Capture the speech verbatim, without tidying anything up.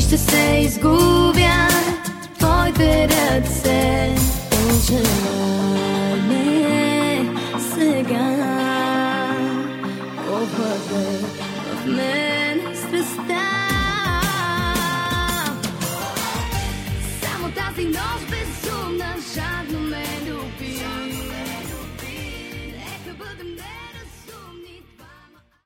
ще се изгубя в твоите ръце. Пожелай ме сега, овладей в мен страстта. Само тази нощ безумна